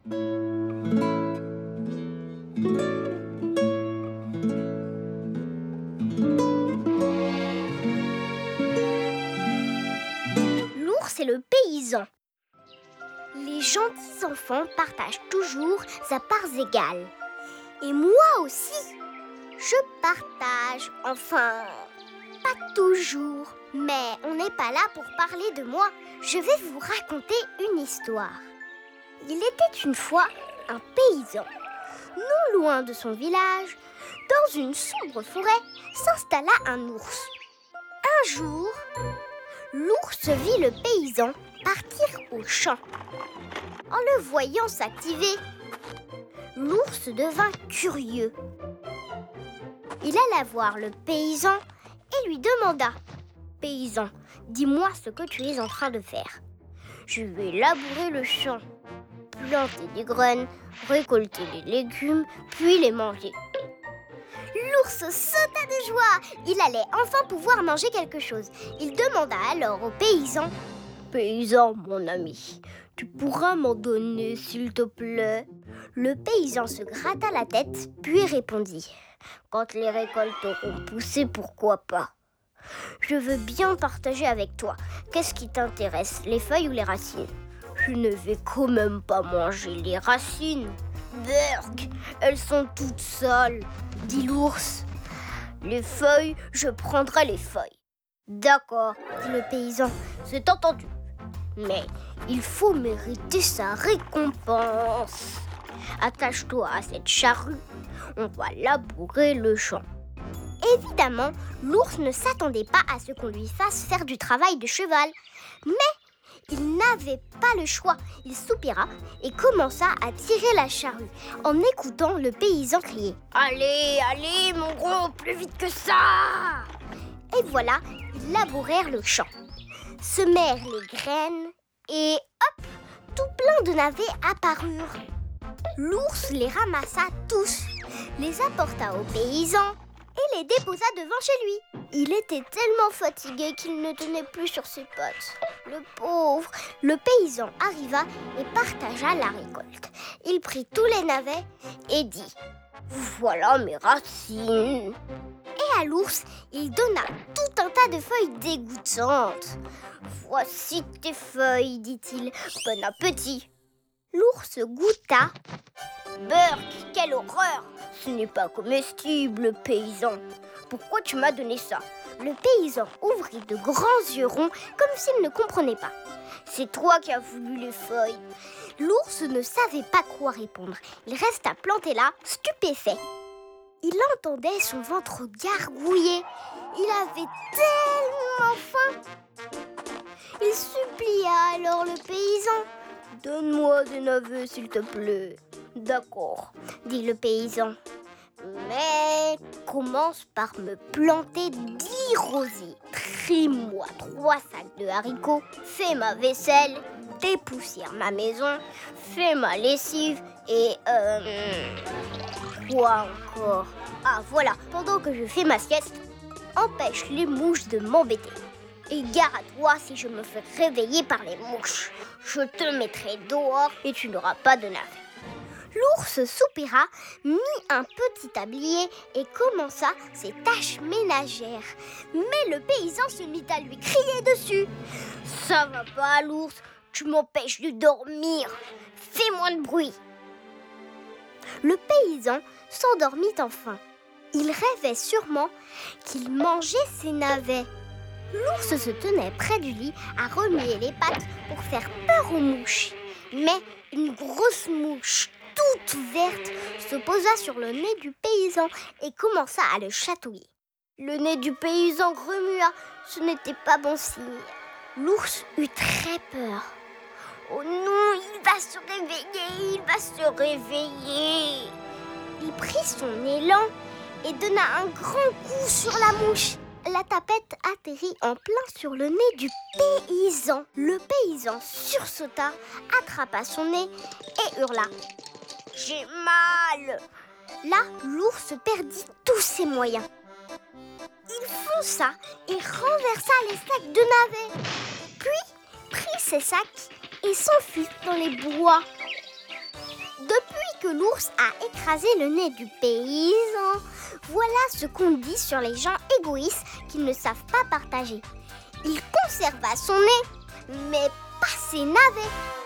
L'ours et le paysan. Les gentils enfants partagent toujours à parts égales. Et moi aussi, je partage, enfin, pas toujours. Mais on n'est pas là pour parler de moi. Je vais vous raconter une histoire. Il était une fois un paysan. Non loin de son village, dans une sombre forêt, s'installa un ours. Un jour, l'ours vit le paysan partir au champ. En le voyant s'activer, l'ours devint curieux. Il alla voir le paysan et lui demanda : « Paysan, dis-moi ce que tu es en train de faire. » « Je vais labourer le champ, planter des graines, récolter les légumes, puis les manger. » L'ours sauta de joie. Il allait enfin pouvoir manger quelque chose. Il demanda alors au paysan : « Paysan, mon ami, tu pourras m'en donner, s'il te plaît ?» Le paysan se gratta la tête, puis répondit : « Quand les récoltes auront poussé, pourquoi pas ? Je veux bien partager avec toi. Qu'est-ce qui t'intéresse, les feuilles ou les racines ? » « Je ne vais quand même pas manger les racines. Berk, elles sont toutes sales, dit l'ours. Les feuilles, je prendrai les feuilles. » « D'accord, dit le paysan, c'est entendu. Mais il faut mériter sa récompense. Attache-toi à cette charrue, on va labourer le champ. » Évidemment, l'ours ne s'attendait pas à ce qu'on lui fasse faire du travail de cheval. Mais il n'avait pas le choix. Il soupira et commença à tirer la charrue en écoutant le paysan crier : « Allez, allez, mon gros, plus vite que ça !» Et voilà, ils labourèrent le champ, semèrent les graines et hop, tout plein de navets apparurent. L'ours les ramassa tous, les apporta au paysan et les déposa devant chez lui. Il était tellement fatigué qu'il ne tenait plus sur ses pattes. Le pauvre. Le paysan arriva et partagea la récolte. Il prit tous les navets et dit : « Voilà mes racines. » Et à l'ours, il donna tout un tas de feuilles dégoûtantes. « Voici tes feuilles, dit-il. Bon appétit. » L'ours goûta. « Berk, quelle horreur! Ce n'est pas comestible, paysan. Pourquoi tu m'as donné ça ?» Le paysan ouvrit de grands yeux ronds comme s'il ne comprenait pas. « C'est toi qui as voulu les feuilles. » L'ours ne savait pas quoi répondre. Il resta planté là, stupéfait. Il entendait son ventre gargouiller. Il avait tellement faim. Il supplia alors le paysan : « Donne-moi des navets, s'il te plaît. »« D'accord, » dit le paysan. « Mais commence par me planter 10 rosiers. Trie-moi 3 sacs de haricots. Fais ma vaisselle. Dépoussière ma maison. Fais ma lessive. Et quoi encore ? Ah voilà, pendant que je fais ma sieste, empêche les mouches de m'embêter. Et gare à toi si je me fais réveiller par les mouches. Je te mettrai dehors et tu n'auras pas de navets. » L'ours soupira, mit un petit tablier et commença ses tâches ménagères. Mais le paysan se mit à lui crier dessus. « Ça va pas, l'ours, tu m'empêches de dormir. Fais moins de bruit. » Le paysan s'endormit enfin. Il rêvait sûrement qu'il mangeait ses navets. L'ours se tenait près du lit à remuer les pattes pour faire peur aux mouches. Mais une grosse mouche toute verte se posa sur le nez du paysan et commença à le chatouiller. Le nez du paysan remua, ce n'était pas bon signe. L'ours eut très peur. « Oh non, il va se réveiller, il va se réveiller !» Il prit son élan et donna un grand coup sur la mouche. La tapette atterrit en plein sur le nez du paysan. Le paysan sursauta, attrapa son nez et hurla : « J'ai mal !» Là, l'ours perdit tous ses moyens. Il fonça et renversa les sacs de navets, puis prit ses sacs et s'enfuit dans les bois. Depuis que l'ours a écrasé le nez du paysan, voilà ce qu'on dit sur les gens égoïstes qui ne savent pas partager. Il conserva son nez, mais pas ses navets.